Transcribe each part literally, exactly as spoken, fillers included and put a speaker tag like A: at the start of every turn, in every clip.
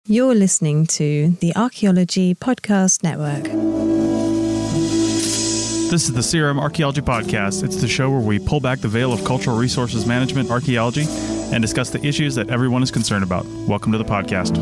A: You're listening to the Archaeology Podcast Network.
B: This is the C R M Archaeology Podcast. It's the show where we pull back the veil of cultural resources management archaeology and discuss the issues that everyone is concerned about. Welcome to the podcast.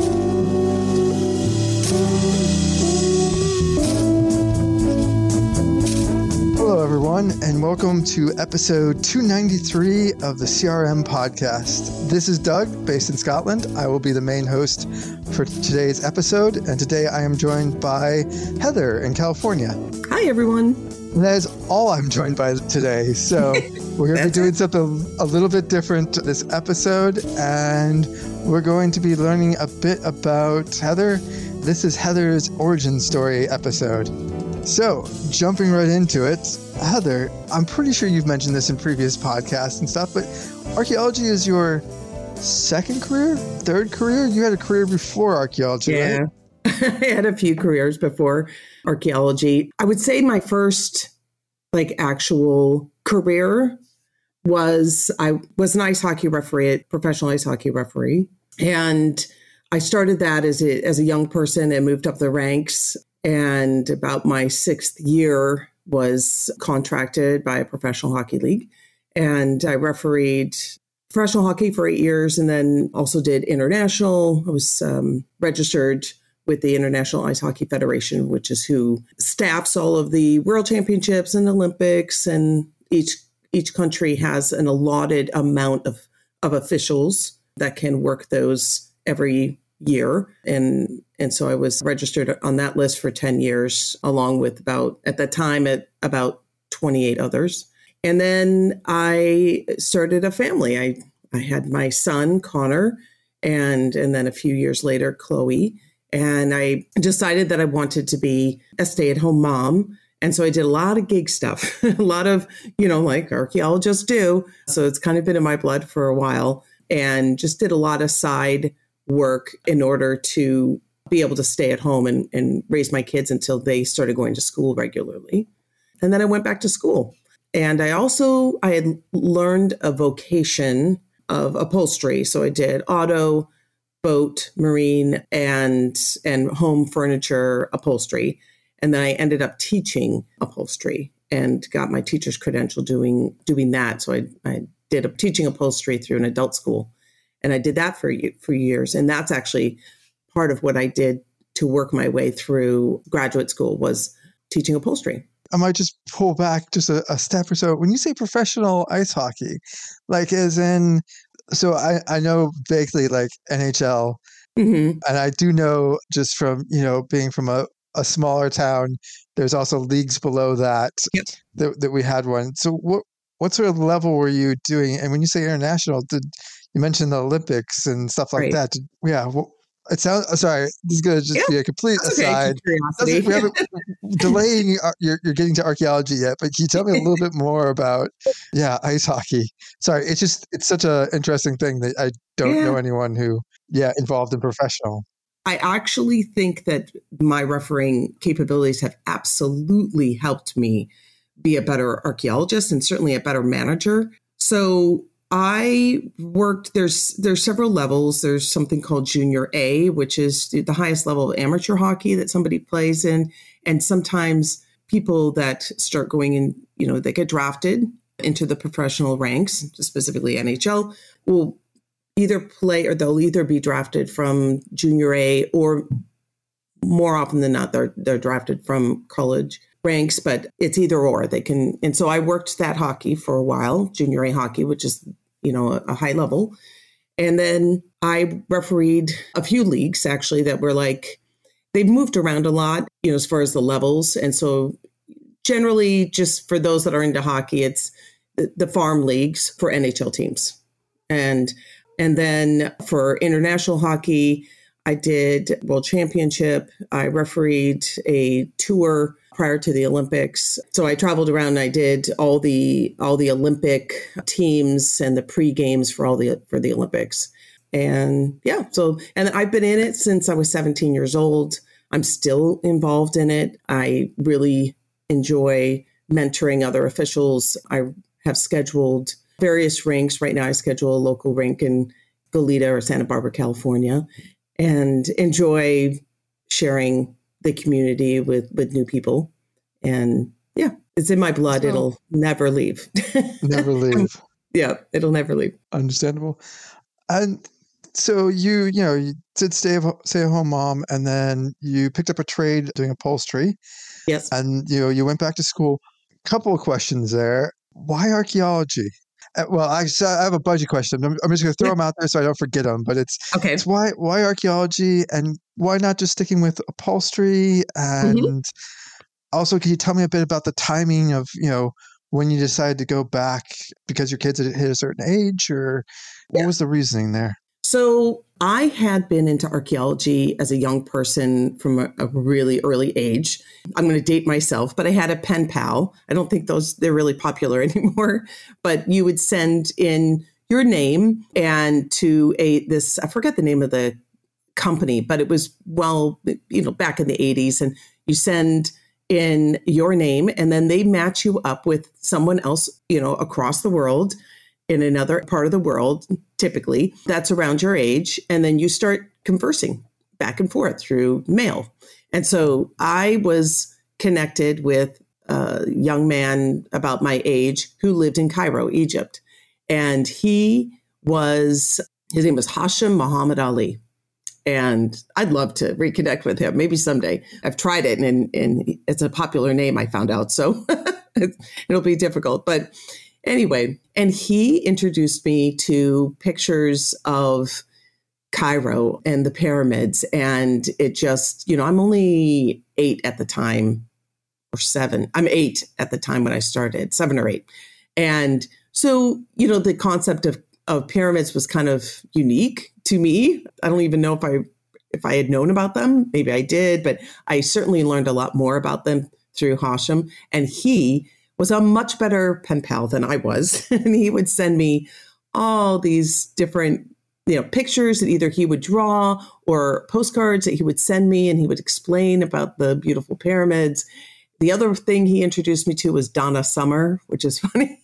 C: Hello, everyone, and welcome to episode two ninety-three of the C R M podcast. This is Doug, based in Scotland. I will be the main host for today's episode, and today I am joined by Heather in California.
D: Hi, everyone.
C: That is all I'm joined by today. So we're going to be doing something a little bit different this episode, and we're going to be learning a bit about Heather. This is Heather's origin story episode. So, jumping right into it, Heather, I'm pretty sure you've mentioned this in previous podcasts and stuff, but archaeology is your second career, third career? You had a career before archaeology,
D: yeah.
C: right?
D: I had a few careers before archaeology. I would say my first, like, actual career was I was an ice hockey referee, professional ice hockey referee, and I started that as a as a young person and moved up the ranks. And about my sixth year was contracted by a professional hockey league. And I refereed professional hockey for eight years and then also did international. I was um, registered with the International Ice Hockey Federation, which is who staffs all of the World Championships and Olympics. And each each country has an allotted amount of, of officials that can work those every year. And and so I was registered on that list for ten years, along with about, at that time, at about twenty-eight others. And then I started a family. I, I had my son, Connor, and, and then a few years later, Chloe. And I decided that I wanted to be a stay-at-home mom. And so I did a lot of gig stuff, a lot of, you know, like archaeologists do. So it's kind of been in my blood for a while, and just did a lot of side work in order to be able to stay at home and, and raise my kids until they started going to school regularly. And then I went back to school. And I also, I had learned a vocation of upholstery. So I did auto, boat, marine, and, and home furniture upholstery. And then I ended up teaching upholstery and got my teacher's credential doing, doing that. So I, I did a teaching upholstery through an adult school. And I did that for for years. And that's actually part of what I did to work my way through graduate school, was teaching upholstery.
C: I might just pull back just a, a step or so. When you say professional ice hockey, like as in, so I, I know vaguely like N H L, mm-hmm. and I do know just from, you know, being from a, a smaller town, there's also leagues below that, yep. that, that we had one. So what, what sort of level were you doing? And when you say international, did you mentioned the Olympics and stuff like right. that. Yeah. Well, it sounds, sorry, this is going to just yeah, be a complete aside. Okay. We haven't delaying, you're, you're getting to archaeology yet, but can you tell me a little bit more about, yeah, ice hockey? Sorry. It's just, it's such an interesting thing that I don't yeah. know anyone who, yeah, involved in professional.
D: I actually think that my refereeing capabilities have absolutely helped me be a better archaeologist and certainly a better manager. So I worked, there's there's several levels. There's something called Junior A, which is the highest level of amateur hockey that somebody plays in. And sometimes people that start going in, you know, they get drafted into the professional ranks, specifically N H L, will either play or they'll either be drafted from Junior A, or more often than not, they're they're drafted from college ranks, but it's either or. They can, and so I worked that hockey for a while, Junior A hockey, which is, you know, a, a high level. And then I refereed a few leagues actually that were like, they've moved around a lot, you know, as far as the levels. And so generally, just for those that are into hockey, it's the, the farm leagues for N H L teams. And, and then for international hockey, I did World Championship. I refereed a tour prior to the Olympics. So I traveled around and I did all the all the Olympic teams and the pre-games for all the for the Olympics. And yeah, so and I've been in it since I was seventeen years old. I'm still involved in it. I really enjoy mentoring other officials. I have scheduled various rinks. Right now I schedule a local rink in Goleta or Santa Barbara, California. and enjoy sharing the community with, with new people. And yeah, it's in my blood. So, it'll never leave.
C: Never leave.
D: Yeah, it'll never leave.
C: Understandable. And so you, you know, you did stay stay at home mom, and then you picked up a trade doing upholstery.
D: Yes.
C: And you know, you went back to school. Couple of questions there. Why archaeology? Uh, well, I, I have a budget question. I'm, I'm just going to throw yeah. them out there so I don't forget them. But it's
D: okay.
C: It's why why archaeology, and why not just sticking with upholstery? And mm-hmm. also, can you tell me a bit about the timing of, you know, when you decided to go back because your kids had hit a certain age, or what yeah. was the reasoning there?
D: So I had been into archaeology as a young person from a, a really early age. I'm going to date myself, but I had a pen pal. I don't think those, they're really popular anymore, but you would send in your name and to a, this, I forget the name of the company, but it was, well, you know, back in the eighties, and you send in your name and then they match you up with someone else, you know, across the world in another part of the world, typically that's around your age. And then you start conversing back and forth through mail. And so I was connected with a young man about my age who lived in Cairo, Egypt. And he was, his name was Hashim Muhammad Ali. And I'd love to reconnect with him, maybe someday. I've tried it, and, and it's a popular name, I found out. So it'll be difficult. But anyway, and he introduced me to pictures of Cairo and the pyramids. And it just, you know, I'm only eight at the time, or seven. I'm eight at the time when I started, seven or eight. And so, you know, the concept of, of pyramids was kind of unique to me. I don't even know if I if I had known about them. Maybe I did, but I certainly learned a lot more about them through Hashim. And he was a much better pen pal than I was. And he would send me all these different, you know, pictures that either he would draw or postcards that he would send me, and he would explain about the beautiful pyramids. The other thing he introduced me to was Donna Summer, which is funny.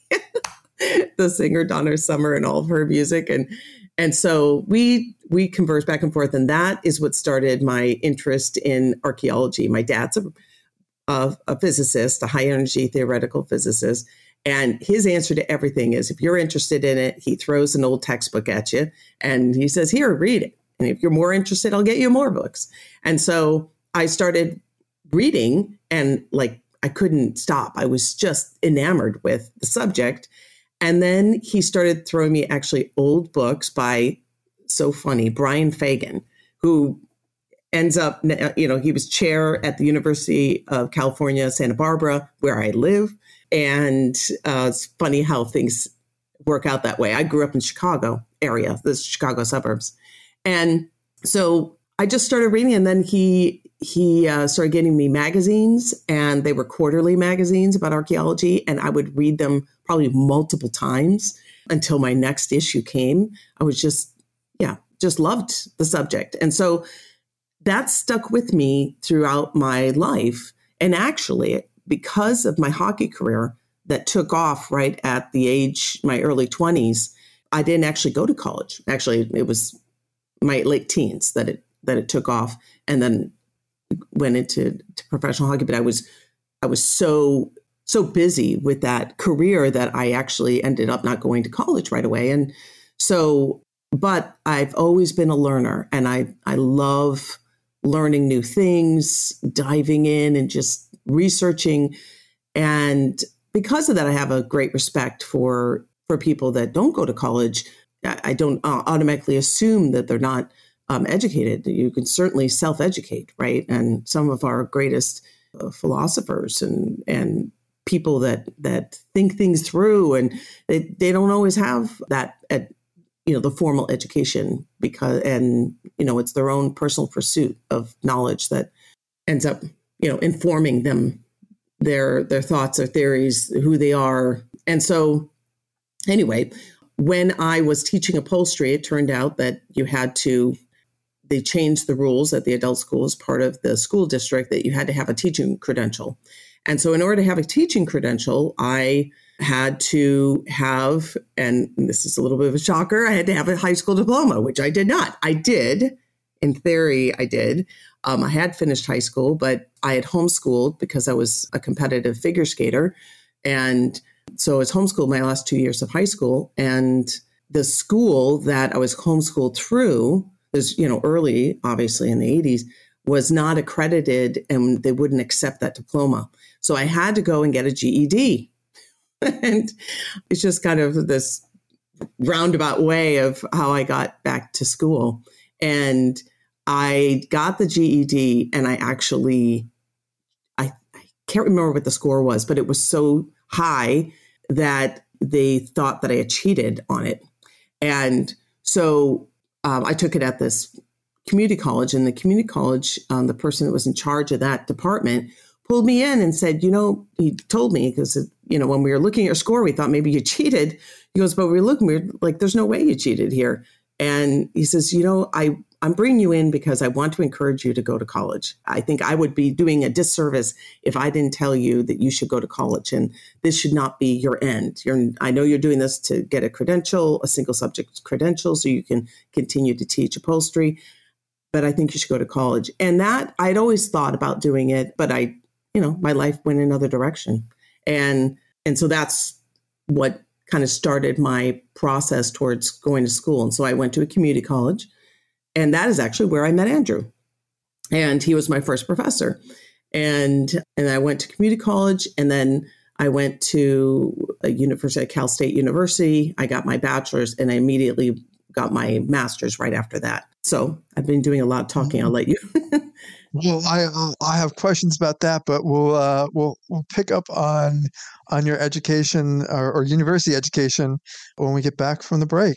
D: The singer Donna Summer and all of her music. And and so we we conversed back and forth. And that is what started my interest in archaeology. My dad's a, a, a physicist, a high energy theoretical physicist. And his answer to everything is, if you're interested in it, he throws an old textbook at you and he says, here, read it. And if you're more interested, I'll get you more books. And so I started reading, and like, I couldn't stop. I was just enamored with the subject. And then he started throwing me actually old books by, so funny, Brian Fagan, who ends up, you know, he was chair at the University of California, Santa Barbara, where I live. And uh, it's funny how things work out that way. I grew up in Chicago area, the Chicago suburbs. And so I just started reading, and then he he uh, started getting me magazines, and they were quarterly magazines about archaeology, and I would read them probably multiple times until my next issue came. I was just, yeah, just loved the subject. And so that stuck with me throughout my life. And actually, because of my hockey career that took off right at the age, my early twenties, I didn't actually go to college. Actually, it was my late teens that it that it took off, and then went into to professional hockey. But I was I was so so busy with that career that I actually ended up not going to college right away. And so, but I've always been a learner, and I I love learning new things, diving in and just researching. And because of that, I have a great respect for for people that don't go to college. I don't automatically assume that they're not um, educated. You can certainly self-educate, right? And some of our greatest uh, philosophers and and people that that think things through, and they, they don't always have that at you know the formal education, because and you know it's their own personal pursuit of knowledge that ends up you know informing them their their thoughts or theories, who they are. And so anyway, when I was teaching upholstery, it turned out that you had to, they changed the rules at the adult school as part of the school district, that you had to have a teaching credential. And so in order to have a teaching credential, I had to have, and this is a little bit of a shocker, I had to have a high school diploma, which I did not. I did in theory, I did. Um, I had finished high school, but I had homeschooled because I was a competitive figure skater. And so I was homeschooled my last two years of high school. And the school that I was homeschooled through, was, you know, early, obviously in the eighties, was not accredited and they wouldn't accept that diploma. So I had to go and get a G E D. And it's just kind of this roundabout way of how I got back to school. And I got the G E D and I actually, I, I can't remember what the score was, but it was so high that they thought that I had cheated on it. And so um, I took it at this community college, and the community college, um, the person that was in charge of that department pulled me in and said, you know, he told me, because, you know, when we were looking at your score, we thought maybe you cheated. He goes, but we were looking, we were like, there's no way you cheated here. And he says, you know, I, I'm bringing you in because I want to encourage you to go to college. I think I would be doing a disservice if I didn't tell you that you should go to college, and this should not be your end. You're, I know you're doing this to get a credential, a single subject credential, so you can continue to teach upholstery, but I think you should go to college. And that, I'd always thought about doing it, but I, you know, my life went another direction. And, and so that's what kind of started my process towards going to school. And so I went to a community college, and that is actually where I met Andrew. And he was my first professor. And, and I went to community college, and then I went to a university, Cal State University. I got my bachelor's, and I immediately got my master's right after that. So I've been doing a lot of talking. I'll let you.
C: Well, I uh, I have questions about that, but we'll uh, we'll we'll pick up on on your education or, or university education when we get back from the break.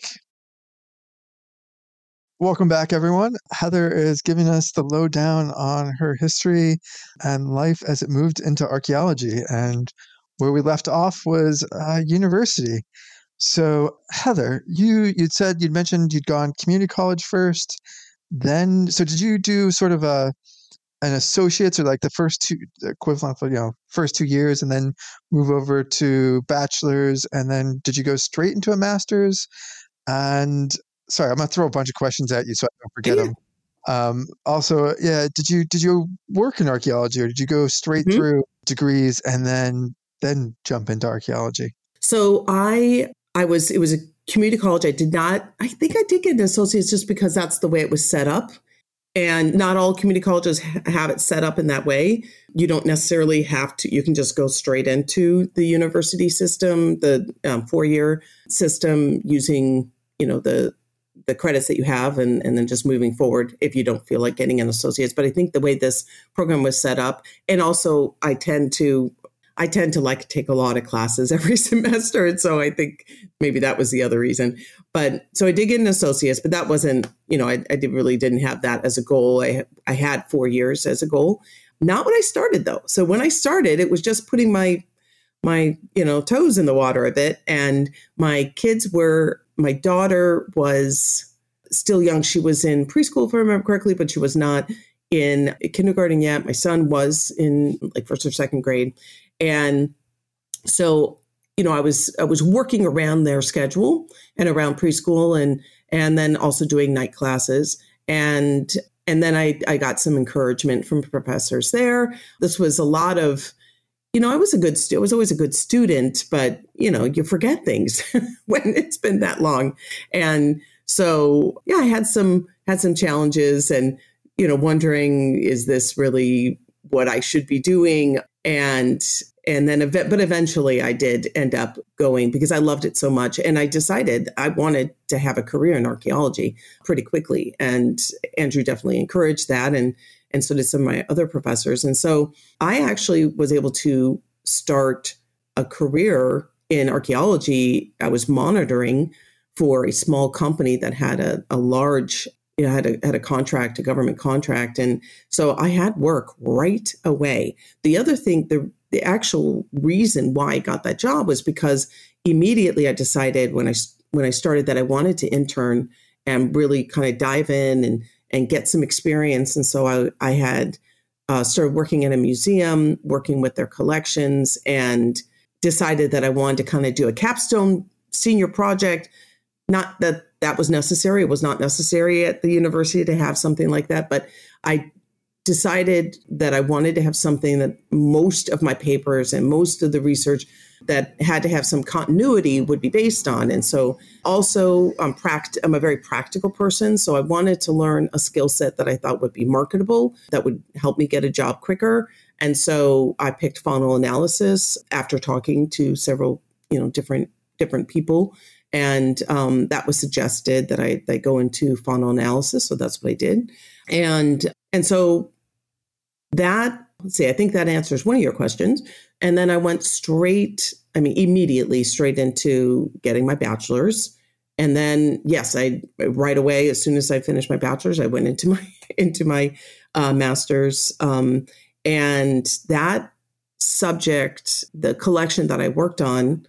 C: Welcome back, everyone. Heather is giving us the lowdown on her history and life as it moved into archaeology, and where we left off was uh, university. So, Heather, you you'd said you'd mentioned you'd gone community college first. Then, so did you do sort of a an associate's, or like the first two equivalent for, you know, first two years, and then move over to bachelor's, and then did you go straight into a master's? And sorry, I'm gonna throw a bunch of questions at you so I don't forget yeah. them. Um, also, yeah, did you did you work in archaeology, or did you go straight mm-hmm. through degrees and then then jump into archaeology?
D: So I I was it was a community college. I did not. I think I did get an associate's just because that's the way it was set up. And not all community colleges ha- have it set up in that way. You don't necessarily have to, you can just go straight into the university system, the um, four-year system, using, you know, the the credits that you have, and, and then just moving forward if you don't feel like getting an associate's. But I think the way this program was set up, and also I tend to, I tend to like to take a lot of classes every semester. And so I think maybe that was the other reason. But so I did get an associate's, but that wasn't, you know, I, I did really didn't have that as a goal. I, I had four years as a goal. Not when I started, though. So when I started, it was just putting my, my, you know, toes in the water a bit. And my kids were, my daughter was still young. She was in preschool, if I remember correctly, but she was not in kindergarten yet. My son was in like first or second grade. And so, you know, I was I was working around their schedule and around preschool, and and then also doing night classes. And and then I, I got some encouragement from professors there. This was a lot of, you know, I was a good stu- I was always a good student, but, you know, you forget things when it's been that long. And so, yeah, I had some had some challenges, and, you know, wondering, is this really what I should be doing? And and then, but eventually I did end up going because I loved it so much. And I decided I wanted to have a career in archaeology pretty quickly. And Andrew definitely encouraged that. And, and so did some of my other professors. And so I actually was able to start a career in archaeology. I was monitoring for a small company that had a, a large You know, had a had a contract, a government contract. And so I had work right away. The other thing, the the actual reason why I got that job was because immediately I decided when I when I started that I wanted to intern and really kind of dive in and and get some experience. And so I, I had uh, started working at a museum, working with their collections, and decided that I wanted to kind of do a capstone senior project. Not that that was necessary. It was not necessary at the university to have something like that, but I decided that I wanted to have something that most of my papers and most of the research that had to have some continuity would be based on. And so also I'm, pract- I'm a very practical person. So I wanted to learn a skill set that I thought would be marketable, that would help me get a job quicker. And so I picked faunal analysis after talking to several, you know, different different people. And um, that was suggested that I, that I go into faunal analysis. So that's what I did. And and so that, let's see, I think that answers one of your questions. And then I went straight, I mean, immediately straight into getting my bachelor's. And then, yes, I right away, as soon as I finished my bachelor's, I went into my into my uh, master's. Um, and that subject, the collection that I worked on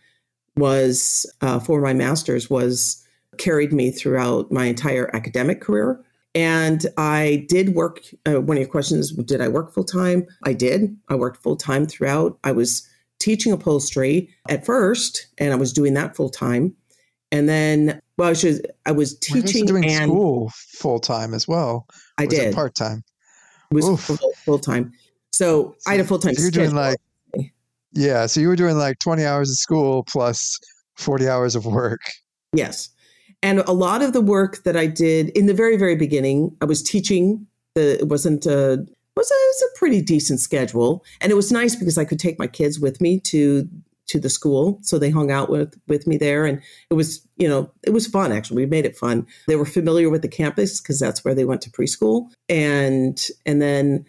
D: was uh, for my master's was carried me throughout my entire academic career. And I did work, uh, one of your questions, did I work full time? I did. I worked full time throughout. I was teaching upholstery at first, and I was doing that full time. And then, well, I, should, I was teaching
C: doing
D: and
C: school full time as well.
D: I
C: was
D: did.
C: Part time.
D: It was full, full time. So, so I had a full time.
C: So you're doing like, yeah. So you were doing like twenty hours of school plus forty hours of work.
D: Yes. And a lot of the work that I did in the very, very beginning, I was teaching. The it wasn't a it was a, it was a pretty decent schedule, and it was nice because I could take my kids with me to to the school, so they hung out with with me there, and it was you know it was fun. Actually, we made it fun. They were familiar with the campus because that's where they went to preschool, and and then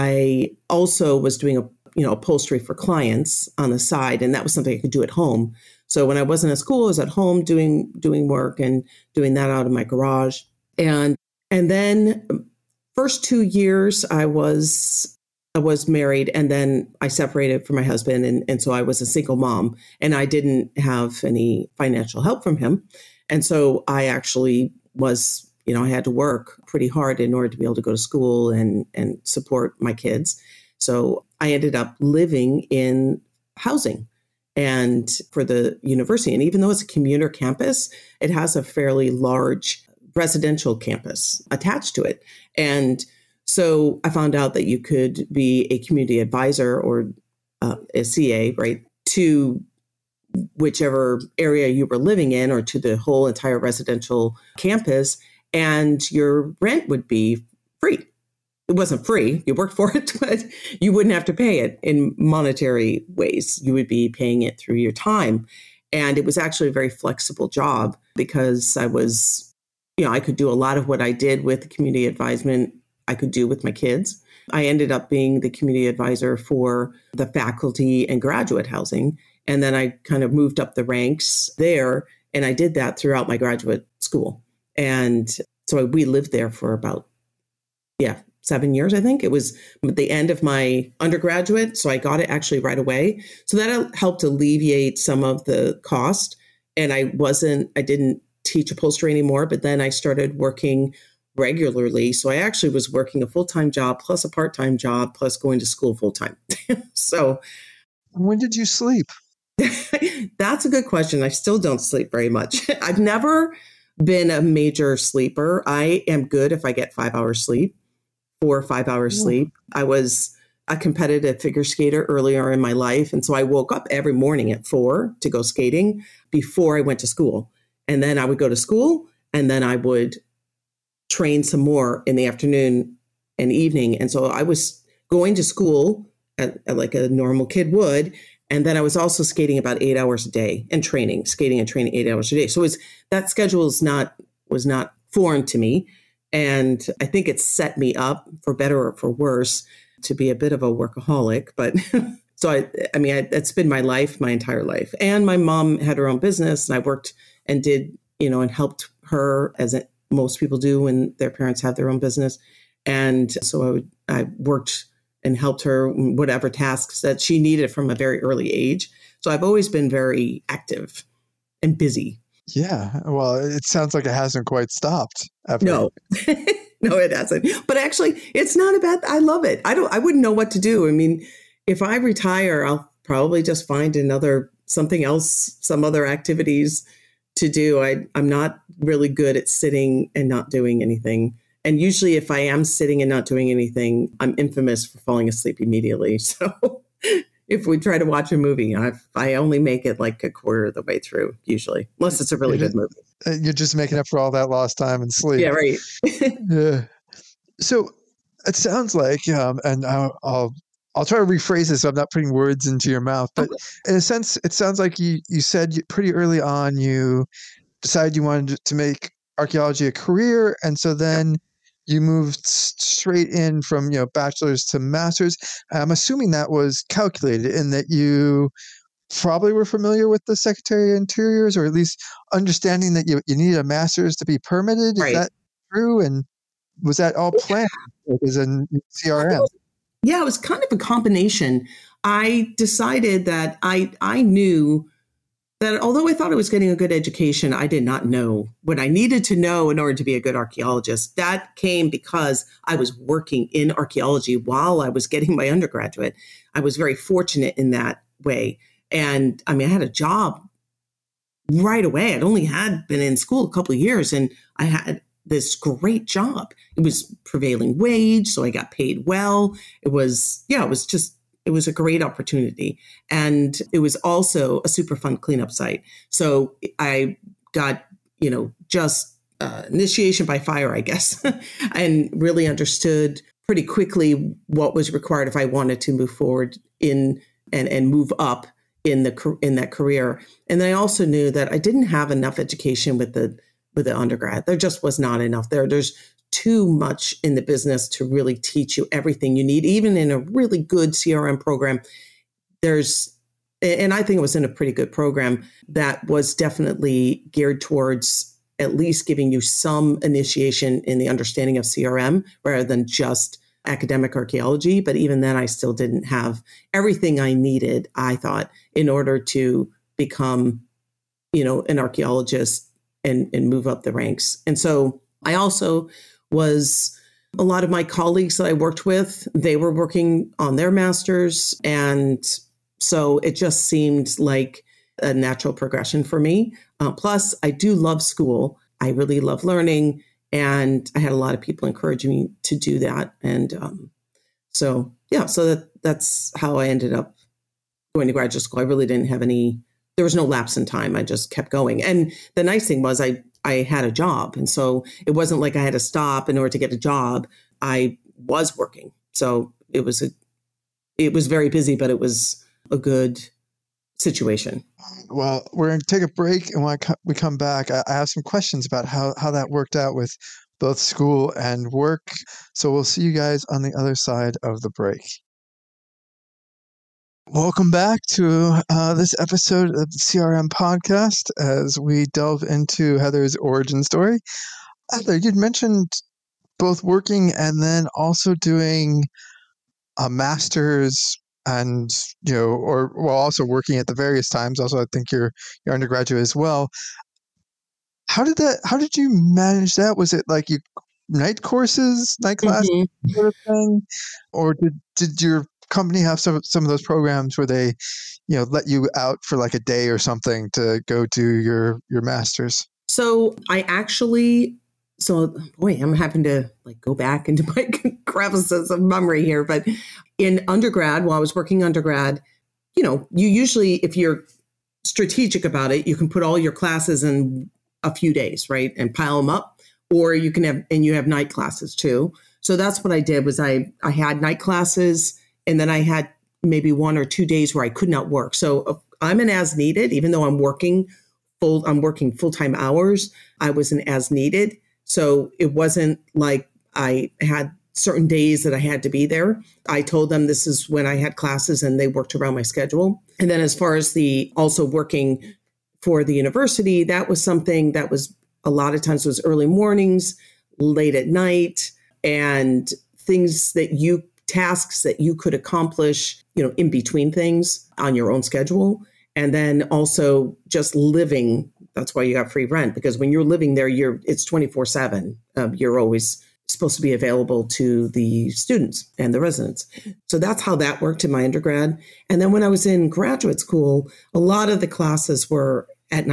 D: I also was doing a you know upholstery for clients on the side, and that was something I could do at home. So when I wasn't at school, I was at home doing doing work and doing that out of my garage. And and then first two years I was I was married, and then I separated from my husband, and, and so I was a single mom, and I didn't have any financial help from him. And so I actually was, you know, I had to work pretty hard in order to be able to go to school and and support my kids. So I ended up living in housing and for the university. And even though it's a commuter campus, it has a fairly large residential campus attached to it. And so I found out that you could be a community advisor or uh, a C A, right, to whichever area you were living in or to the whole entire residential campus, and your rent would be free. It wasn't free. You worked for it, but you wouldn't have to pay it in monetary ways. You would be paying it through your time. And it was actually a very flexible job because I was, you know, I could do a lot of what I did with community advisement, I could do with my kids. I ended up being the community advisor for the faculty and graduate housing. And then I kind of moved up the ranks there. And I did that throughout my graduate school. And so we lived there for about, yeah, seven years, I think. It was at the end of my undergraduate. So I got it actually right away. So that helped alleviate some of the cost. And I wasn't, I didn't teach upholstery anymore, but then I started working regularly. So I actually was working a full-time job plus a part-time job plus going to school full-time. So
C: when did you sleep?
D: That's a good question. I still don't sleep very much. I've never been a major sleeper. I am good if I get five hours sleep. Four or five hours sleep. I was a competitive figure skater earlier in my life. And so I woke up every morning at four to go skating before I went to school. And then I would go to school and then I would train some more in the afternoon and evening. And so I was going to school at, at like a normal kid would. And then I was also skating about eight hours a day and training, skating and training eight hours a day. So it was, that schedule is not, was not foreign to me. And I think it set me up, for better or for worse, to be a bit of a workaholic. But so, I, I mean, I, that's been my life, my entire life. And my mom had her own business, and I worked and did, you know, and helped her, as it, most people do when their parents have their own business. And so I, would, I worked and helped her in whatever tasks that she needed from a very early age. So I've always been very active and busy.
C: Yeah. Well, it sounds like it hasn't quite stopped. Ever.
D: No, no, it hasn't. But actually, it's not a bad, I love it. I don't, I wouldn't know what to do. I mean, if I retire, I'll probably just find another, something else, some other activities to do. I, I'm not really good at sitting and not doing anything. And usually if I am sitting and not doing anything, I'm infamous for falling asleep immediately. So if we try to watch a movie, I I only make it like a quarter of the way through, usually, unless it's a really
C: you're
D: good movie.
C: Just, you're just making up for all that lost time and sleep.
D: Yeah, right.
C: Yeah. So it sounds like, um, and I'll, I'll I'll try to rephrase this so I'm not putting words into your mouth, but okay. In a sense, it sounds like you, you said pretty early on you decided you wanted to make archaeology a career, and so then yep. you moved straight in from, you know, bachelor's to master's. I'm assuming that was calculated in that you probably were familiar with the Secretary of Interiors, or at least understanding that you, you need a master's to be permitted. Is right. that true? And was that all planned as in C R M?
D: Yeah, it was kind of a combination. I decided that I I knew that although I thought I was getting a good education, I did not know what I needed to know in order to be a good archaeologist. That came because I was working in archaeology while I was getting my undergraduate. I was very fortunate in that way. And I mean, I had a job right away. I'd only had been in school a couple of years, and I had this great job. It was prevailing wage, so I got paid well. It was, yeah, it was just, it was a great opportunity. And it was also a super fun cleanup site. So I got, you know, just uh, initiation by fire, I guess, and really understood pretty quickly what was required if I wanted to move forward in and, and move up in the in that career. And then I also knew that I didn't have enough education with the with the undergrad. There just was not enough there. There's too much in the business to really teach you everything you need, even in a really good C R M program. There's, and I think it was in a pretty good program that was definitely geared towards at least giving you some initiation in the understanding of C R M rather than just academic archaeology. But even then, I still didn't have everything I needed, I thought, in order to become, you know, an archaeologist and, and move up the ranks. And so I also was, a lot of my colleagues that I worked with, they were working on their masters. And so it just seemed like a natural progression for me. Uh, plus, I do love school. I really love learning. And I had a lot of people encouraging me to do that. And um, so, yeah, so that, that's how I ended up going to graduate school. I really didn't have any, there was no lapse in time. I just kept going. And the nice thing was I, I had a job. And so it wasn't like I had to stop in order to get a job. I was working. So it was a, it was very busy, but it was a good situation.
C: Well, we're going to take a break, and when we come back, I have some questions about how, how that worked out with both school and work. So we'll see you guys on the other side of the break. Welcome back to uh, this episode of the C R M podcast as we delve into Heather's origin story. Heather, you'd mentioned both working and then also doing a master's and, you know, or well, also working at the various times. Also, I think you're, you're undergraduate as well. How did that, how did you manage that? Was it like you night courses, night classes, mm-hmm. sort of thing? Or did, did your company have some some of those programs where they, you know, let you out for like a day or something to go do your your master's?
D: So I actually, so boy, I'm having to like go back into my crevices of memory here. But in undergrad, while I was working undergrad, you know, you usually, if you're strategic about it, you can put all your classes in a few days, right, and pile them up, or you can have, and you have night classes too. So that's what I did. Was I I had night classes. And then I had maybe one or two days where I could not work. So I'm an as needed, even though I'm working full, I'm working full-time hours. I was an as needed. So it wasn't like I had certain days that I had to be there. I told them this is when I had classes and they worked around my schedule. And then as far as the also working for the university, that was something that was a lot of times was early mornings, late at night, and things that you tasks that you could accomplish, you know, in between things on your own schedule. And then also just living. That's why you got free rent, because when you're living there, you're it's twenty-four seven. Um, you're always supposed to be available to the students and the residents. So that's how that worked in my undergrad. And then when I was in graduate school, a lot of the classes were at night.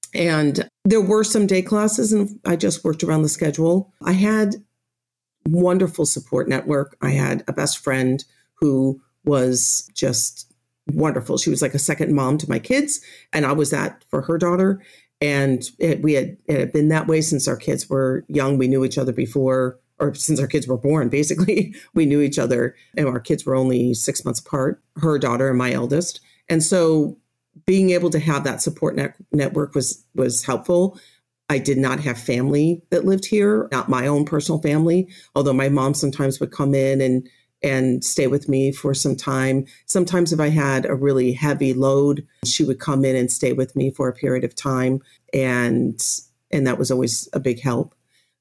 D: And there were some day classes, and I just worked around the schedule. I had wonderful support network. I had a best friend who was just wonderful. She was like a second mom to my kids, and I was that for her daughter. And it, we had, it had been that way since our kids were young. We knew each other before, or since our kids were born, basically. We knew each other, and our kids were only six months apart, her daughter and my eldest. And so being able to have that support net- network was was helpful. I did not have family that lived here, not my own personal family, although my mom sometimes would come in and and stay with me for some time. Sometimes if I had a really heavy load, she would come in and stay with me for a period of time. And and that was always a big help.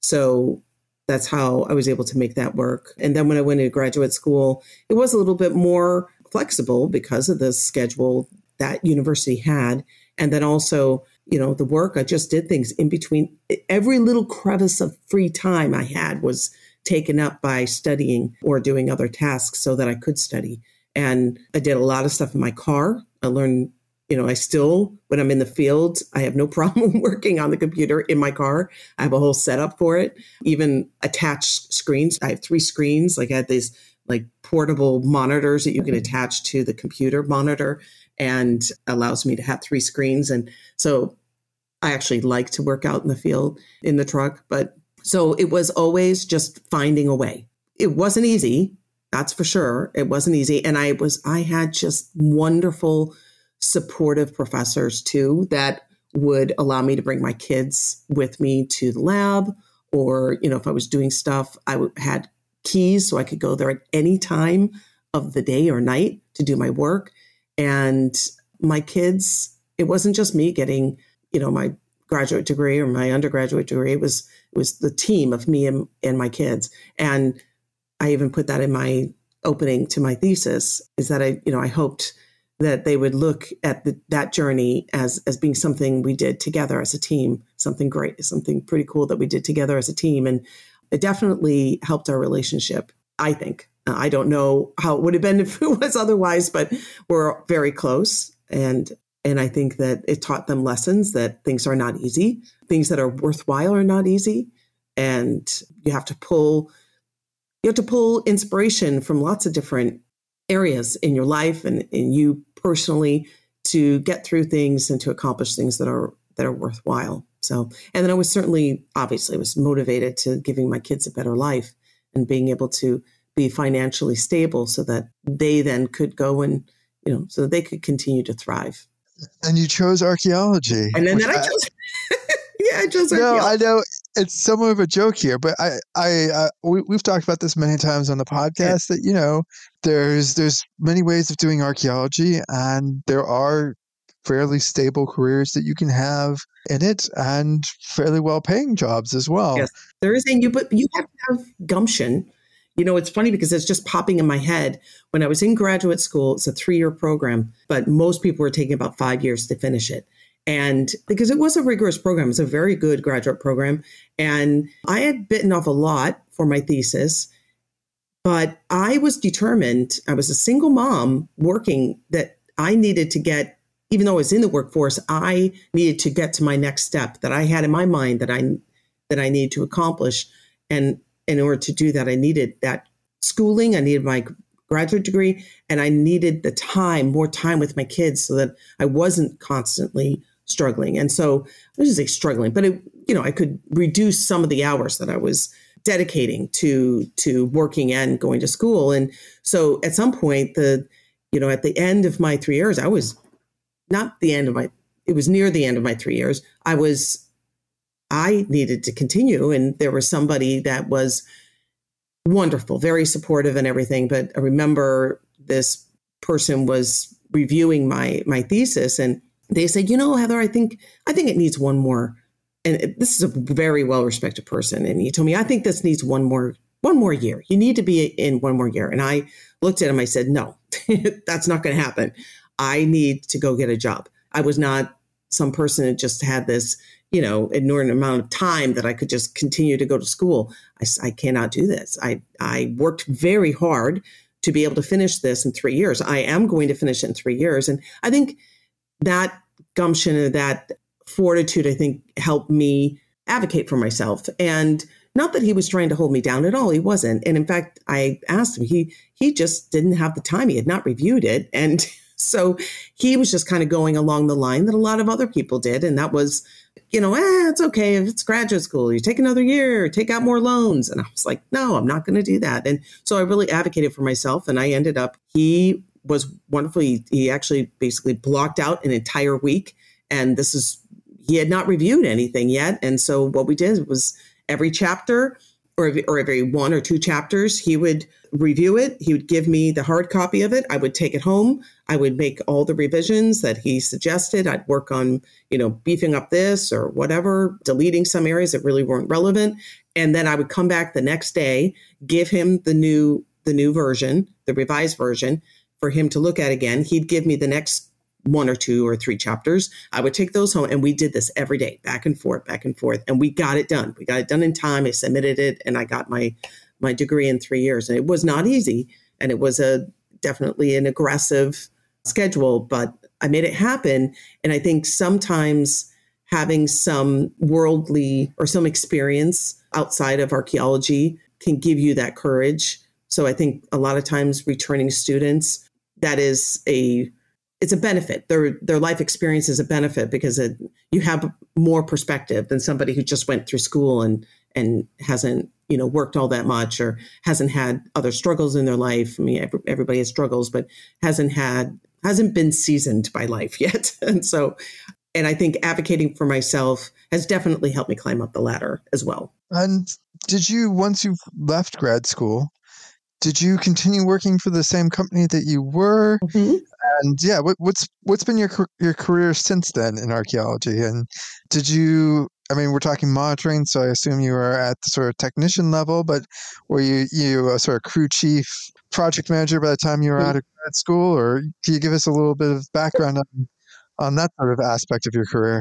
D: So that's how I was able to make that work. And then when I went to graduate school, it was a little bit more flexible because of the schedule that university had. And then also, you know, the work, I just did things in between. Every little crevice of free time I had was taken up by studying or doing other tasks so that I could study. And I did a lot of stuff in my car. I learned, you know, I still, when I'm in the field, I have no problem working on the computer in my car. I have a whole setup for it, even attached screens. I have three screens. Like I had these like portable monitors that you can attach to the computer monitor, and allows me to have three screens. And so I actually like to work out in the field in the truck. But so it was always just finding a way. It wasn't easy. That's for sure. It wasn't easy. And I was, I had just wonderful, supportive professors too, that would allow me to bring my kids with me to the lab, or, you know, if I was doing stuff, I w- had keys so I could go there at any time of the day or night to do my work. And my kids, it wasn't just me getting, you know, my graduate degree or my undergraduate degree. It was, it was the team of me and, and my kids. And I even put that in my opening to my thesis, is that I, you know, I hoped that they would look at the, that journey as, as being something we did together as a team, something great, something pretty cool that we did together as a team. And it definitely helped our relationship, I think. I don't know how it would have been if it was otherwise, but we're very close. And and I think that it taught them lessons that things are not easy. Things that are worthwhile are not easy. And you have to pull, you have to pull inspiration from lots of different areas in your life and in you personally to get through things and to accomplish things that are that are worthwhile. So, and then I was certainly, obviously, was motivated to giving my kids a better life and being able to be financially stable so that they then could go and, you know, so that they could continue to thrive.
C: And you chose archaeology.
D: And then, then I chose, yeah, I chose archaeology.
C: No, I know it's somewhat of a joke here, but I, I, uh, we, we've talked about this many times on the podcast, yeah, that, you know, there's, there's many ways of doing archaeology, and there are fairly stable careers that you can have in it, and fairly well-paying jobs as well.
D: Yes, there is, and you, but you have to have gumption. You know, it's funny because it's just popping in my head. When I was in graduate school, it's a three-year program, but most people were taking about five years to finish it. And because it was a rigorous program, it's a very good graduate program. And I had bitten off a lot for my thesis, but I was determined, I was a single mom working, that I needed to get, even though I was in the workforce, I needed to get to my next step that I had in my mind that I that I needed to accomplish. And in order to do that, I needed that schooling, I needed my graduate degree, and I needed the time, more time with my kids so that I wasn't constantly struggling. And so I was just like struggling, but it, you know, I could reduce some of the hours that I was dedicating to, to working and going to school. And so at some point, the, you know, at the end of my three years, I was not the end of my, it was near the end of my three years. I was I needed to continue. And there was somebody that was wonderful, very supportive and everything. But I remember this person was reviewing my my thesis, and they said, you know, Heather, I think I think it needs one more. And this is a very well-respected person. And he told me, I think this needs one more, one more year. You need to be in one more year. And I looked at him, I said, no, that's not going to happen. I need to go get a job. I was not some person that just had this, you know, inordinate amount of time that I could just continue to go to school. I, I cannot do this. I, I worked very hard to be able to finish this in three years. I am going to finish it in three years. And I think that gumption or that fortitude, I think, helped me advocate for myself. And not that he was trying to hold me down at all. He wasn't. And in fact, I asked him, he, he just didn't have the time. He had not reviewed it. And so he was just kind of going along the line that a lot of other people did. And that was, you know, eh, it's okay if it's graduate school, you take another year, take out more loans. And I was like, no, I'm not going to do that. And so I really advocated for myself. And I ended up, he was wonderful. He, he actually basically blocked out an entire week. And this is, he had not reviewed anything yet. And so what we did was every chapter or, or every one or two chapters, he would review it. He would give me the hard copy of it. I would take it home. I would make all the revisions that he suggested. I'd work on, you know, beefing up this or whatever, deleting some areas that really weren't relevant. And then I would come back the next day, give him the new, the new version, the revised version for him to look at again. He'd give me the next one or two or three chapters. I would take those home, and we did this every day, back and forth, back and forth. And we got it done. We got it done in time. I submitted it, and I got my, my degree in three years. And it was not easy. And it was a definitely an aggressive schedule, but I made it happen. And I think sometimes having some worldly or some experience outside of archaeology can give you that courage. So I think a lot of times returning students, that is a it's a benefit. Their their life experience is a benefit because it, you have more perspective than somebody who just went through school and and hasn't, you know, worked all that much or hasn't had other struggles in their life. I mean, every, everybody has struggles, but hasn't had hasn't been seasoned by life yet. And so, and I think advocating for myself has definitely helped me climb up the ladder as well.
C: And did you, once you left grad school, did you continue working for the same company that you were?
D: Mm-hmm.
C: And yeah, what, what's what's been your your career since then in archaeology? And did you? I mean, we're talking monitoring, so I assume you were at the sort of technician level, but were you you a sort of crew chief, project manager by the time you were mm-hmm. out of grad school, or can you give us a little bit of background on on that sort of aspect of your career?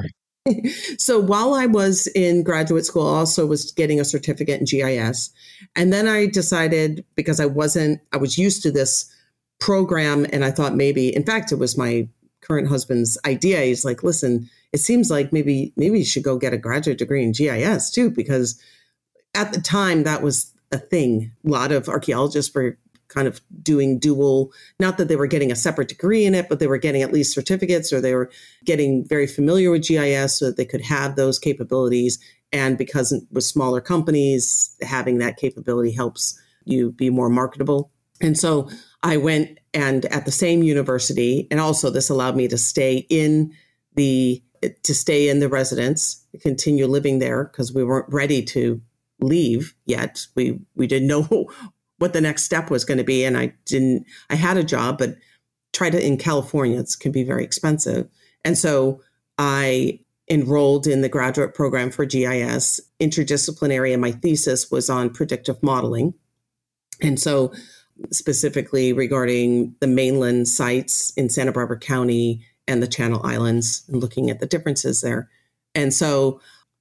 D: So while I was in graduate school, I also was getting a certificate in G I S. And then I decided, because I wasn't, I was used to this program, and I thought maybe, in fact, it was my current husband's idea. He's like, listen, it seems like maybe, maybe you should go get a graduate degree in G I S too, because at the time that was a thing. A lot of archaeologists were kind of doing dual, not that they were getting a separate degree in it, but they were getting at least certificates, or they were getting very familiar with G I S so that they could have those capabilities. And because with smaller companies, having that capability helps you be more marketable. And so I went, and at the same university, and also this allowed me to stay in the, to stay in the residence, continue living there, because we weren't ready to leave yet. We, we didn't know what the next step was going to be. And I didn't, I had a job, but tried to, in California, it can be very expensive. And so I enrolled in the graduate program for G I S, interdisciplinary, and my thesis was on predictive modeling. And so specifically regarding the mainland sites in Santa Barbara County and the Channel Islands, and looking at the differences there. And so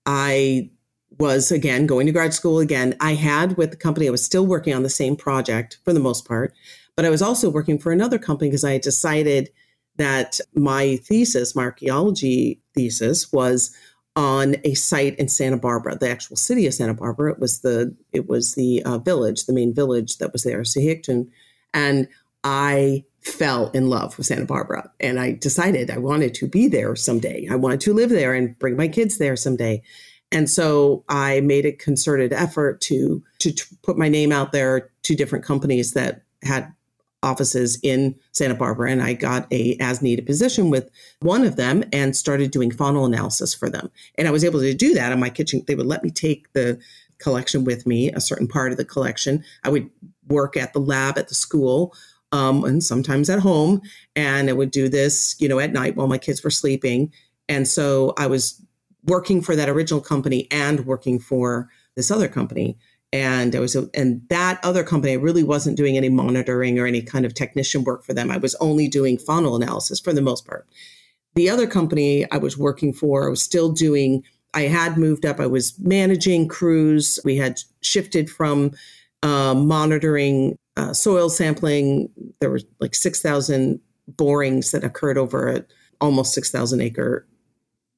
D: I was, again, going to grad school again. I had with the company, I was still working on the same project for the most part, but I was also working for another company because I had decided that my thesis, my archaeology thesis, was on a site in Santa Barbara, the actual city of Santa Barbara. It was the it was the uh, village, the main village that was there, Sihictun. And I fell in love with Santa Barbara, and I decided I wanted to be there someday. I wanted to live there and bring my kids there someday. And so I made a concerted effort to, to to put my name out there to different companies that had offices in Santa Barbara. And I got a as needed position with one of them and started doing faunal analysis for them. And I was able to do that on my kitchen. They would let me take the collection with me, a certain part of the collection. I would work at the lab at the school, um, and sometimes at home. And I would do this, you know, at night while my kids were sleeping. And so I was working for that original company and working for this other company. And I was, and that other company, I really wasn't doing any monitoring or any kind of technician work for them. I was only doing faunal analysis for the most part. The other company I was working for, I was still doing, I had moved up, I was managing crews. We had shifted from uh, monitoring uh, soil sampling. There were like six thousand borings that occurred over a almost six thousand acre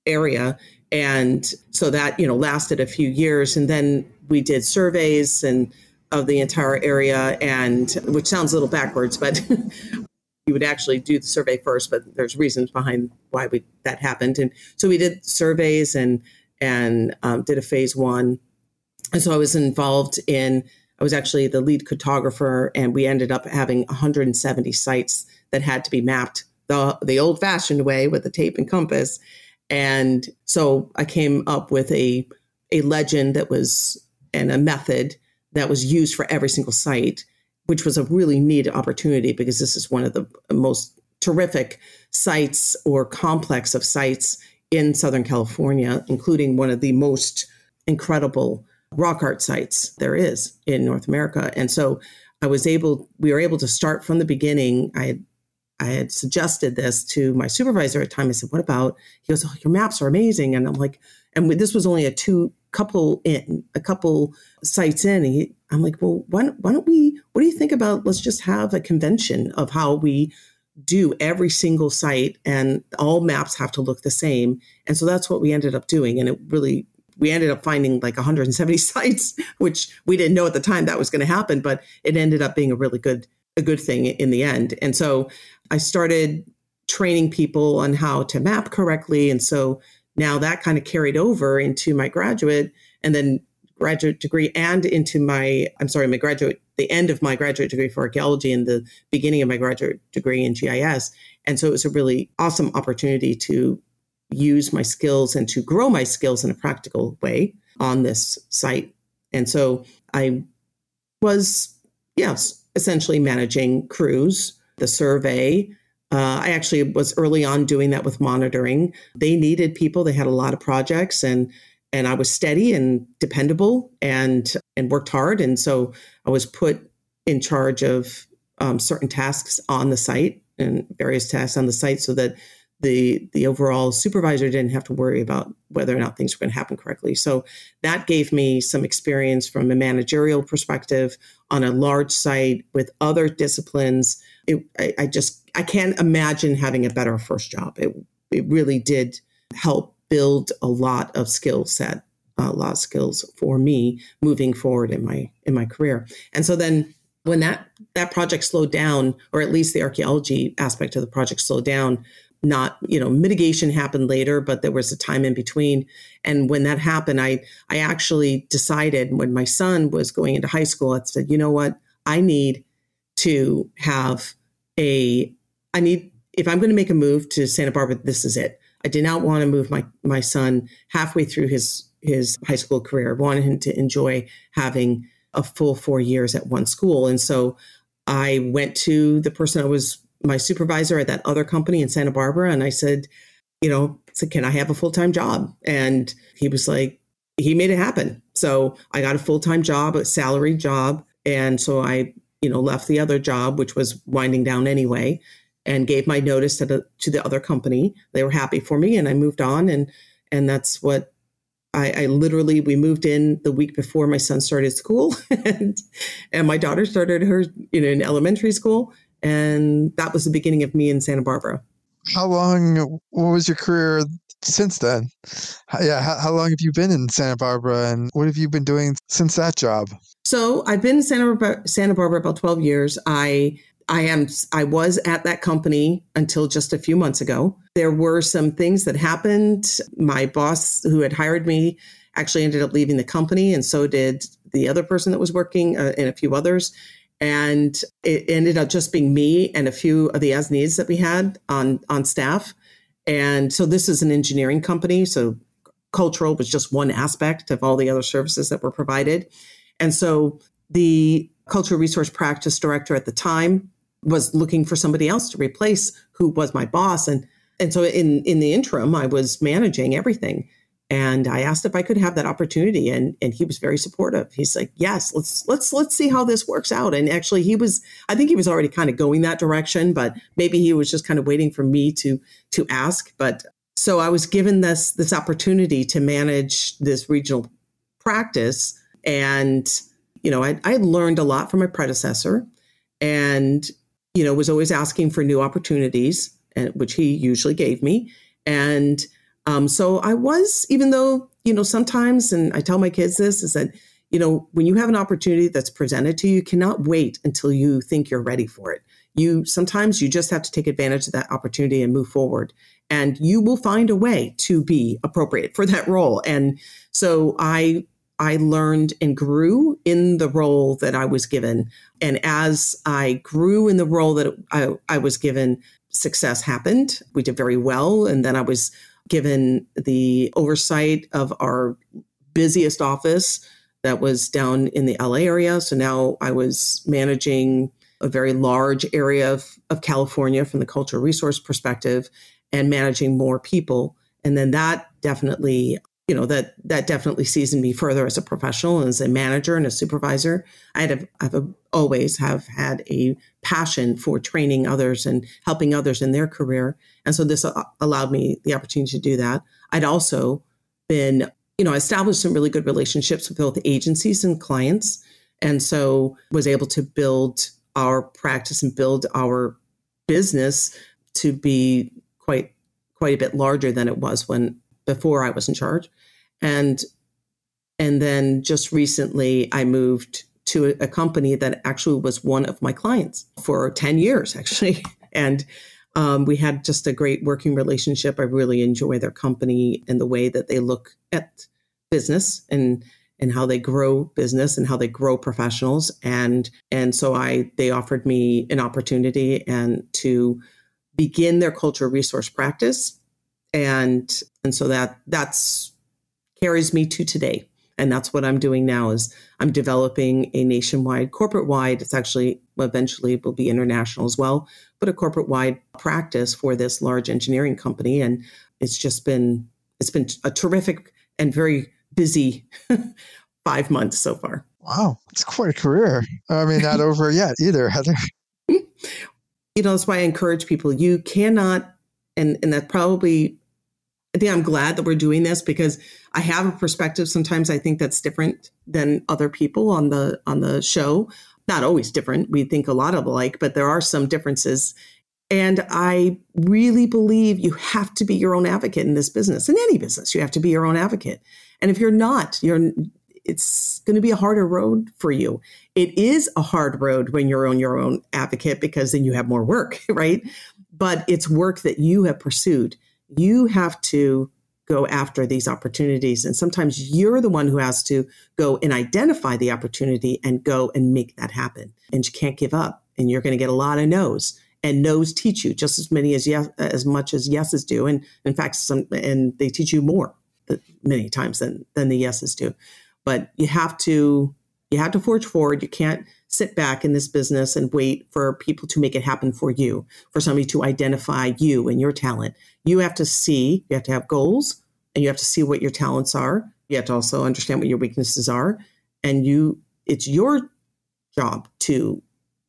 D: area. And so that, you know, lasted a few years. And then we did surveys and of the entire area, and which sounds a little backwards, but you would actually do the survey first, but there's reasons behind why we, that happened. And so we did surveys and, and um, did a phase one. And so I was involved in, I was actually the lead cartographer, and we ended up having one hundred seventy sites that had to be mapped the, the old fashioned way with the tape and compass. And so I came up with a, a legend that was, and a method that was used for every single site, which was a really neat opportunity because this is one of the most terrific sites or complex of sites in Southern California, including one of the most incredible rock art sites there is in North America. And so I was able, we were able to start from the beginning. I had, I had suggested this to my supervisor at the time. I said, what about, he goes, oh, your maps are amazing. And I'm like, and this was only a two couple in, a couple sites in. And he, I'm like, well, why don't, why don't we, what do you think about, let's just have a convention of how we do every single site, and all maps have to look the same. And so that's what we ended up doing. And it really, we ended up finding like one hundred seventy sites, which we didn't know at the time that was going to happen, but it ended up being a really good, a good thing in the end. And so I started training people on how to map correctly. And so now that kind of carried over into my graduate and then graduate degree and into my, I'm sorry, my graduate, the end of my graduate degree for archaeology and the beginning of my graduate degree in G I S. And so it was a really awesome opportunity to use my skills and to grow my skills in a practical way on this site. And so I was, yes, essentially managing crews, the survey. Uh, I actually was early on doing that with monitoring. They needed people. They had a lot of projects, and and I was steady and dependable and and worked hard. And so I was put in charge of um, certain tasks on the site and various tasks on the site so that the the overall supervisor didn't have to worry about whether or not things were going to happen correctly. So that gave me some experience from a managerial perspective on a large site with other disciplines. It, I, I just, I can't imagine having a better first job. It, it really did help build a lot of skill set, a lot of skills for me moving forward in my, in my career. And so then when that, that project slowed down, or at least the archaeology aspect of the project slowed down, not, you know, mitigation happened later, but there was a time in between. And when that happened, I, I actually decided when my son was going into high school, I said, you know what, I need to have a, I need, if I'm going to make a move to Santa Barbara, this is it. I did not want to move my, my son halfway through his, his high school career. I wanted him to enjoy having a full four years at one school. And so I went to the person I was my supervisor at that other company in Santa Barbara. And I said, you know, I said, can I have a full-time job? And he was like, he made it happen. So I got a full-time job, a salaried job. And so I, you know, left the other job, which was winding down anyway, and gave my notice to the, to the other company. They were happy for me, and I moved on. And, and that's what I, I literally, we moved in the week before my son started school and, and my daughter started her, you know, in elementary school. And that was the beginning of me in Santa Barbara.
C: How long, what was your career since then? How, yeah, how, how long have you been in Santa Barbara, and what have you been doing since that job?
D: So I've been in Santa Barbara, Santa Barbara about twelve years. I I am I was at that company until just a few months ago. There were some things that happened. My boss who had hired me actually ended up leaving the company, and so did the other person that was working uh, and a few others. And it ended up just being me and a few of the as needs that we had on, on staff. And so this is an engineering company. So cultural was just one aspect of all the other services that were provided. And so the cultural resource practice director at the time was looking for somebody else to replace who was my boss. And, and so in, in the interim, I was managing everything. And I asked if I could have that opportunity, and, and he was very supportive. He's like, yes, let's, let's, let's see how this works out. And actually he was, I think he was already kind of going that direction, but maybe he was just kind of waiting for me to, to ask. But so I was given this, this opportunity to manage this regional practice. And, you know, I, I learned a lot from my predecessor, and, you know, was always asking for new opportunities, and which he usually gave me. And Um, so I was, even though, you know, sometimes, and I tell my kids this, is that, you know, when you have an opportunity that's presented to you, you cannot wait until you think you're ready for it. You sometimes you just have to take advantage of that opportunity and move forward, and you will find a way to be appropriate for that role. And so I I learned and grew in the role that I was given. And as I grew in the role that I, I was given, success happened. We did very well. And then I was given the oversight of our busiest office that was down in the L A area. So now I was managing a very large area of, of California from the cultural resource perspective and managing more people. And then that definitely, you know, that that definitely seasoned me further as a professional and as a manager and a supervisor. I had a, I've a, always have had a passion for training others and helping others in their career. And so this allowed me the opportunity to do that. I'd also been, you know, I established some really good relationships with both agencies and clients. And so was able to build our practice and build our business to be quite, quite a bit larger than it was when before I was in charge. And, and then just recently I moved to a, a company that actually was one of my clients for ten years, actually. And um, we had just a great working relationship. I really enjoy their company and the way that they look at business and, and how they grow business and how they grow professionals. And, and so I, they offered me an opportunity and to begin their cultural resource practice. And, and so that, that's carries me to today. And that's what I'm doing now is I'm developing a nationwide, corporate-wide, it's actually eventually will be international as well, but a corporate-wide practice for this large engineering company. And it's just been, it's been a terrific and very busy five months so far.
C: Wow, it's quite a career. I mean, not over yet either, Heather.
D: You know, that's why I encourage people. You cannot, and, and that probably, I think I'm glad that we're doing this because I have a perspective. Sometimes I think that's different than other people on the on the show. Not always different. We think a lot of alike, but there are some differences. And I really believe you have to be your own advocate in this business. In any business, you have to be your own advocate. And if you're not, you're it's going to be a harder road for you. It is a hard road when you're on your own advocate because then you have more work, right? But it's work that you have pursued. You have to go after these opportunities. And sometimes you're the one who has to go and identify the opportunity and go and make that happen. And you can't give up. And you're going to get a lot of no's. And no's teach you just as many as yes, as much as yeses do. And in fact, some and they teach you more many times than than the yeses do. But you have to you have to forge forward. You can't sit back in this business and wait for people to make it happen for you, for somebody to identify you and your talent. You have to see, you have to have goals, and you have to see what your talents are. You have to also understand what your weaknesses are. And you, it's your job to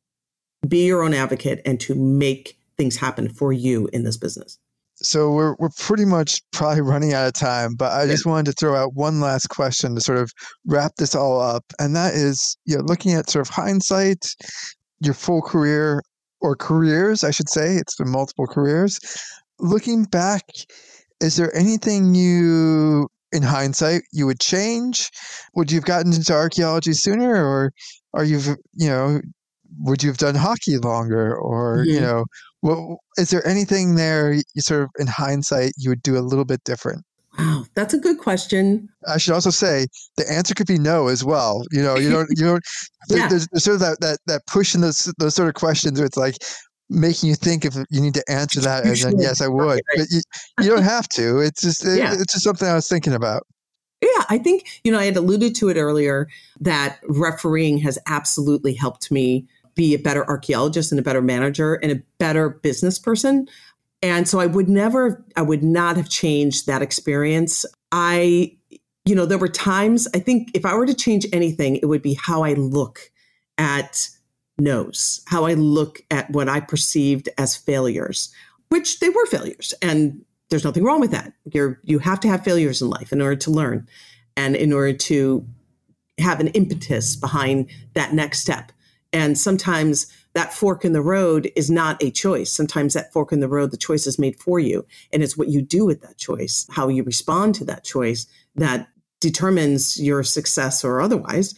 D: be your own advocate and to make things happen for you in this business.
C: So we're we're pretty much probably running out of time, but I just wanted to throw out one last question to sort of wrap this all up. And that is, you know, looking at sort of hindsight, your full career or careers, I should say, it's been multiple careers. Looking back, is there anything you, in hindsight, you would change? Would you have gotten into archaeology sooner, or are you, you know, would you have done hockey longer, or, mm-hmm. you know, well, is there anything there you sort of in hindsight you would do a little bit different?
D: Wow, that's a good question.
C: I should also say the answer could be no as well. You know, you don't, you don't, yeah. there's, there's sort of that, that, that push in those, those sort of questions where it's like making you think if you need to answer that and then yes, I would, right, right. But you, you don't have to. It's just, it, yeah. it's just something I was thinking about.
D: Yeah, I think, you know, I had alluded to it earlier that refereeing has absolutely helped me be a better archaeologist and a better manager and a better business person. And so I would never, I would not have changed that experience. I, you know, there were times, I think if I were to change anything, it would be how I look at no's, how I look at what I perceived as failures, which they were failures. And there's nothing wrong with that. You're, you have to have failures in life in order to learn and in order to have an impetus behind that next step. And sometimes that fork in the road is not a choice. Sometimes that fork in the road, the choice is made for you. And it's what you do with that choice, how you respond to that choice, that determines your success or otherwise.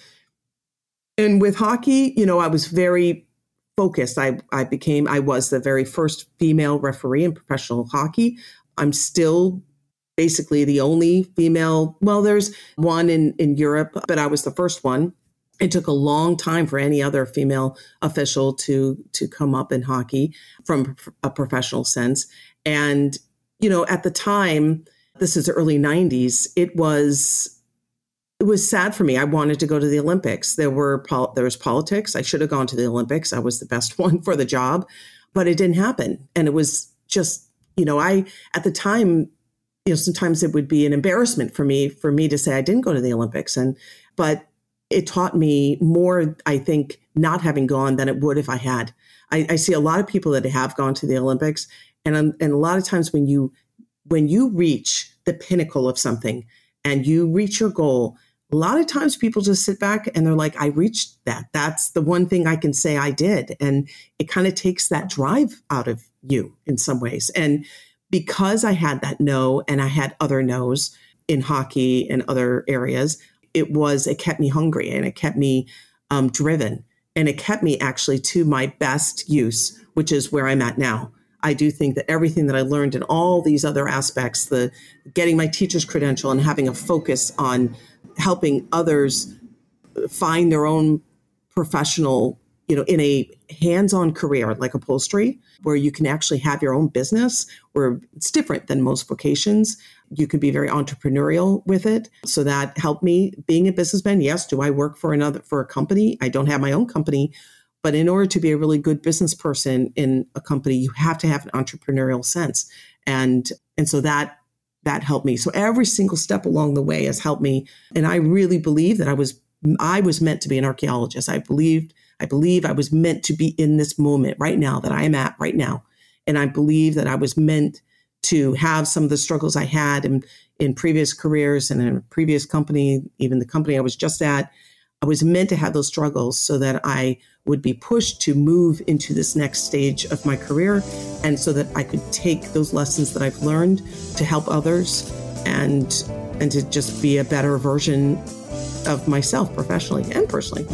D: And with hockey, you know, I was very focused. I, I became, I was the very first female referee in professional hockey. I'm still basically the only female. Well, there's one in, in Europe, but I was the first one. It took a long time for any other female official to to come up in hockey from a professional sense. And, you know, at the time, this is the early nineties, it was it was sad for me. I wanted to go to the Olympics. There were pol- there was politics. I should have gone to the Olympics. I was the best one for the job, but it didn't happen. And it was just, you know, I at the time, you know, sometimes it would be an embarrassment for me for me to say I didn't go to the Olympics. And but it taught me more, I think, not having gone than it would if I had. I, I see a lot of people that have gone to the Olympics, and um, and a lot of times when you when you reach the pinnacle of something and you reach your goal, a lot of times people just sit back and they're like, I reached that. That's the one thing I can say I did. And it kind of takes that drive out of you in some ways. And because I had that no, and I had other no's in hockey and other areas, it was, it kept me hungry and it kept me um, driven, and it kept me actually to my best use, which is where I'm at now. I do think that everything that I learned in all these other aspects, the getting my teacher's credential and having a focus on helping others find their own professional, you know, in a hands-on career like upholstery, where you can actually have your own business, where it's different than most vocations. You can be very entrepreneurial with it. So that helped me being a businessman. Yes. Do I work for another, for a company? I don't have my own company, but in order to be a really good business person in a company, you have to have an entrepreneurial sense. And, and so that, that helped me. So every single step along the way has helped me. And I really believe that I was, I was meant to be an archaeologist. I believed, I believe I was meant to be in this moment right now that I am at right now. And I believe that I was meant to have some of the struggles I had in, in previous careers and in a previous company, even the company I was just at. I was meant to have those struggles so that I would be pushed to move into this next stage of my career, and so that I could take those lessons that I've learned to help others and and to just be a better version of myself professionally and personally.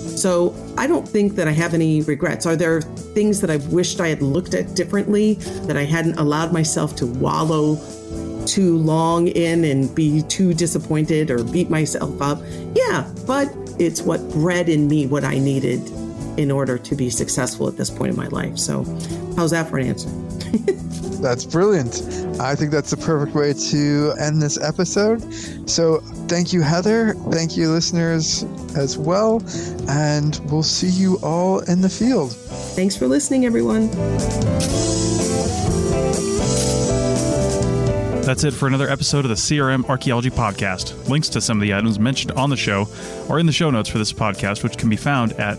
D: So I don't think that I have any regrets. Are there things that I wished I had looked at differently, that I hadn't allowed myself to wallow too long in and be too disappointed or beat myself up? Yeah, but it's what bred in me what I needed in order to be successful at this point in my life. So how's that for an answer?
C: That's brilliant. I think that's the perfect way to end this episode. So thank you, Heather. Thank you, listeners, as well. And we'll see you all in the field.
D: Thanks for listening, everyone.
B: That's it for another episode of the C R M Archaeology Podcast. Links to some of the items mentioned on the show are in the show notes for this podcast, which can be found at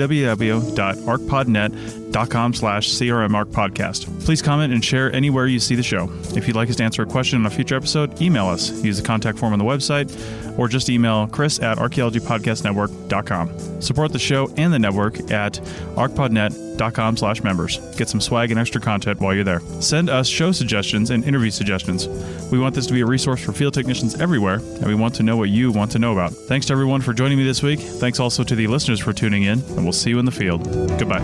B: www.arcpodnet.com slash crmarcpodcast. Please comment and share anywhere you see the show. If you'd like us to answer a question on a future episode, email us. Use the contact form on the website, or just email Chris at archaeologypodcastnetwork dot com. Support the show and the network at arcpodnet.com slash members. Get some swag and extra content while you're there. Send us show suggestions and interview suggestions. We want this to be a resource for field technicians everywhere, and we want to know what you want to know about. Thanks to everyone for joining me this week. Thanks also to the listeners for tuning in, and we'll see you in the field. Goodbye.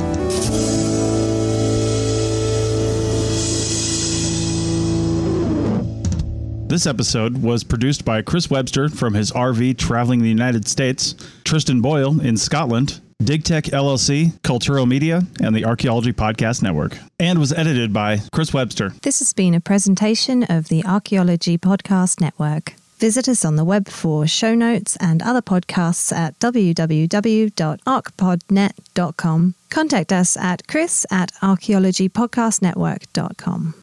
B: This episode was produced by Chris Webster from his R V traveling the United States, Tristan Boyle in Scotland, DigTech L L C, Cultural Media, and the Archaeology Podcast Network, and was edited by Chris Webster.
A: This has been a presentation of the Archaeology Podcast Network. Visit us on the web for show notes and other podcasts at w w w dot arc pod net dot com. Contact us at chris at archaeology podcast network dot com.